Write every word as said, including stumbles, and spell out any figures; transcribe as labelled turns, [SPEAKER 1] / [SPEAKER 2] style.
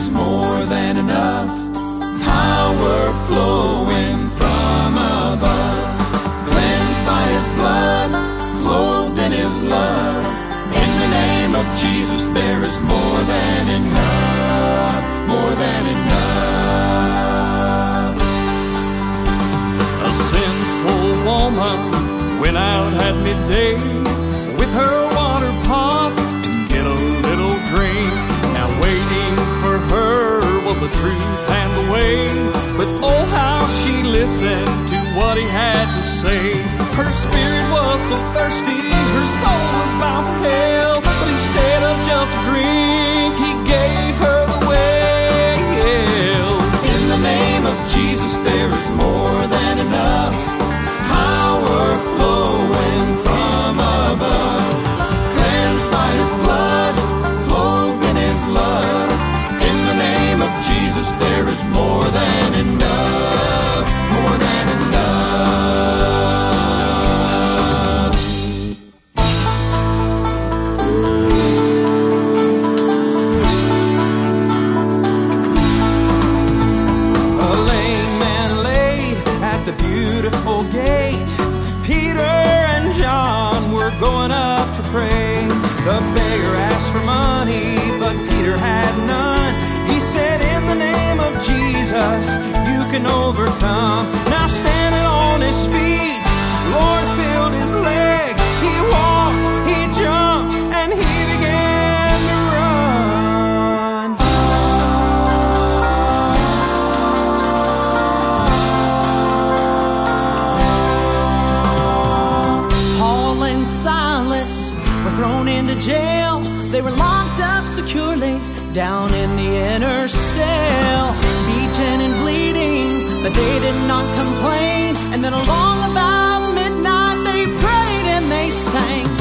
[SPEAKER 1] was more than enough power flowing from above. Cleansed by His blood, clothed in His love. In the name of Jesus there is more than enough, more than enough.
[SPEAKER 2] A sinful woman went out at midday with her water pot to get a little drink. Now waiting for her was the truth and the way, but oh how she listened to what He had to say. Her spirit was so thirsty, her soul was bound for hell, but instead of just a drink, He gave her the well.
[SPEAKER 1] In the name of Jesus there is more than enough power flowing from above. Cleansed by His blood, clothed in His love. In the name of Jesus there is more than enough, more than enough.
[SPEAKER 2] A lame man laid at the beautiful gate. Peter and John were going up to pray. The beggar asked for money, but Peter had none. He said, in the name of Jesus, you can overcome. Now standing on his feet, Lord filled his legs. He walked, he jumped, and he began to run. Paul and Silas were thrown into jail. They were locked up securely down in the inner cell, beaten and bleeding, but they did not complain. And then along about midnight they prayed and they sang,